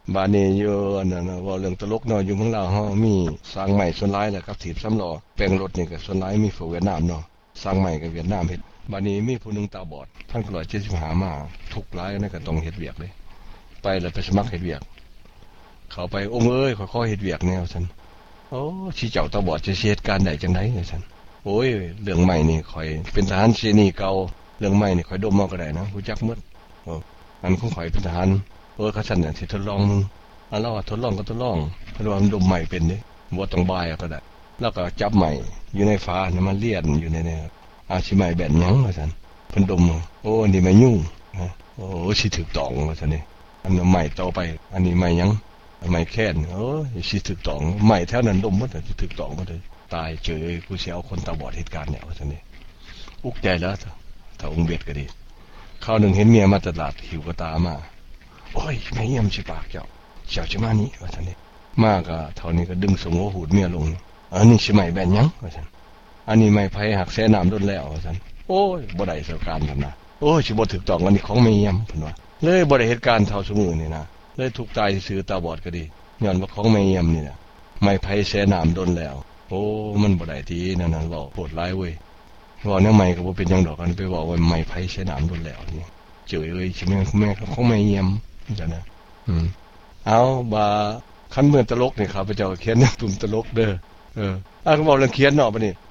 บาดนี้อยู่อันนั้นว่าเรื่องตลกเนาะอยู่เมืองลาวเฮามีสร้างใหม่ส่วนหลายแหละครับถีบสำล้อแปลงรถนี่ก็ส่วนหลายมีฝั่งเวียดนามเนาะสร้างใหม่กับเวียดนามเฮ็ดบาดนี้มีผู้นึงตาบอด1975มาทุกข์หลายนั่นก็ต้องเฮ็ดเวียกเลยไปแล้วไปสมัครเฮ็ดเวียกเขาไปองค์เอ้ยขอเฮ็ดเวียกแนวซั่นโอ้สิเจ้าตาบอดจะเหตุการณ์ใดจังได๋ซั่นโอ้ยเรื่องใหม่นี่ข่อยเป็นทหารเสนีเก่าเรื่องใหม่นี่ข่อยดมเอาก็ได้นะรู้จักหมดอันของข่อยเป็นทหารเขาซั่นน่ะสิทดลองมึงเราทดลองก็ทดลองเพราะว่ามันดมใหม่เป็นนี่บ่ต้องบายก็ได้แล้วก็จับใหม่อยู่ในฟ้านี่มันเลียนอยู่ในนี่สิใหม่แบนหยังว่าซั่นเพิ่นดมโอ้นี่ไม่ยุ่งโอ้สิถูกต้องว่าซั่นนี่อันใหม่ต่อไปอันนี้ใหม่หยังใหม่แค้นสิถูกต้องใหม่แถวนั้นดมหมดสิถูกต้องหมดเลยตายเจอกูสิเอาคนตาบอดเหตุการณ์เนี่ยว่าซั่นนี่อุกใจแล้วถ้าองค์เบ็ดก็ดีคราวนึงเห็นเมียมาตลาดหิวกระตามาโอ้ยแม่เยี่ยมสิปากเจ้าจะมานี้ว่าซั่นนี่มาก็เท่านี้ก็ดึงสงโอหูดเมียลงอันนี้สิใหม่แบนหยังว่าซั่นอันนี้ไม่ไผหักแสน้ำด้นแล้วว่าซั่นโอ้ยบ่ได้เสาการกันนะโอ้ยสิบ่ถูกต้องอันนี้ของแม่เยี่ยมเพิ่นว่าเลยบ่ได้เหตุการณ์เท่าสมื้อนี่นะเลยถูกตายซื่อตาบอดก็ดีย้อนว่าของแม่เยี่ยมนี่น่ะไม่ไผแสน้ำด้นแล้วโอ้มันบ่ได้ทีนั่นน่ะเว้าโหดร้ายเว้ยเว้าแนวใหม่ก็บ่เป็นหยังดอกกันไปเว้าว่าไม่ไผแสน้ำด้นแล้วนี่เจอเอ้ยสิแม่ของแม่เยี่ยมจังนะเอาบ่คันเมืองตลกนี่ข้าพเจ้าเขียนตุ่มตลกเด้อก็บอกเรื่องเขียนเนาะบัดนี้